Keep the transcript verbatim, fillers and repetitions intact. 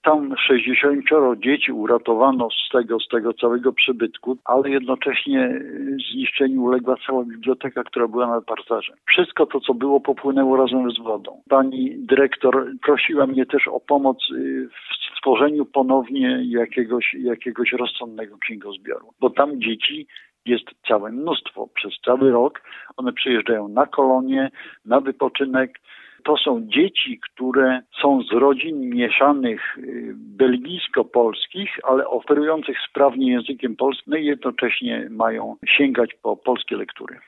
Tam sześćdziesięcioro dzieci uratowano z tego, z tego całego przybytku, ale jednocześnie zniszczeniu uległa cała biblioteka, która była nad parterzem. Wszystko to, co było, popłynęło razem z wodą. Pani dyrektor prosiła mnie też o pomoc w stworzeniu ponownie jakiegoś, jakiegoś rozsądnego księgozbioru, bo tam dzieci jest całe mnóstwo. Przez cały rok one przyjeżdżają na kolonie, na wypoczynek. To są dzieci, które są z rodzin mieszanych belgijsko-polskich, ale operujących sprawnie językiem polskim, no i jednocześnie mają sięgać po polskie lektury.